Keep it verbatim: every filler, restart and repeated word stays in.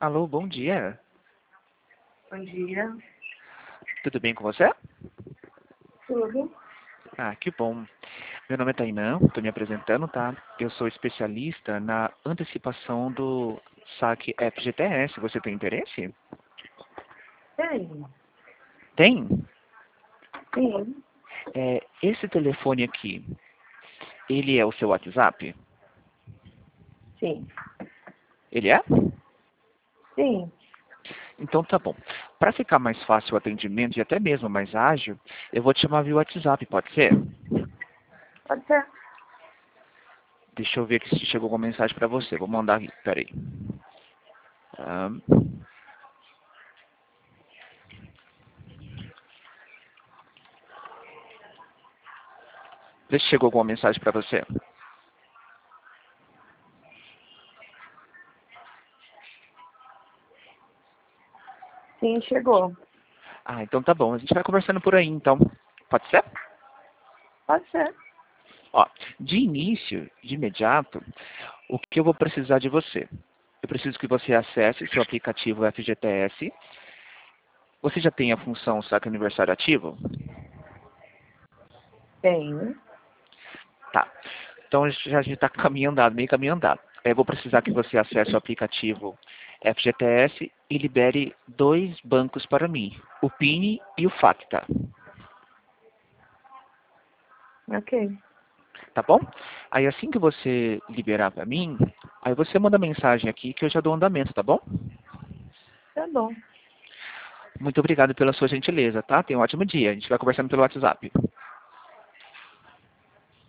Alô, bom dia. Bom dia. Tudo bem com você? Tudo? Ah, que bom. Meu nome é Tainã, estou me apresentando, tá? Eu sou especialista na antecipação do saque F G T S. Você tem interesse? Tem. Tem? Sim. É, esse telefone aqui, ele é o seu WhatsApp? Sim. Ele é? Sim. Então tá bom. Para ficar mais fácil o atendimento e até mesmo mais ágil, eu vou te chamar via WhatsApp, pode ser? Pode ser. Deixa eu ver aqui se chegou alguma mensagem para você. Vou mandar aqui, peraí. Ahn. Vê se chegou alguma mensagem para você. Sim, chegou. Ah, então tá bom. A gente vai conversando por aí, então. Pode ser? Pode ser. Ó, de início, de imediato, o que eu vou precisar de você? Eu preciso que você acesse seu aplicativo F G T S. Você já tem a função saque aniversário ativo? Tem. Tá. Então já está caminho andado, meio caminho andado. Eu vou precisar que você acesse o aplicativo F G T S e libere dois bancos para mim, o P I N e o Facta. Ok. Tá bom? Aí assim que você liberar para mim, aí você manda mensagem aqui que eu já dou andamento, tá bom? Tá bom. Muito obrigado pela sua gentileza, tá? Tenha um ótimo dia. A gente vai conversando pelo WhatsApp.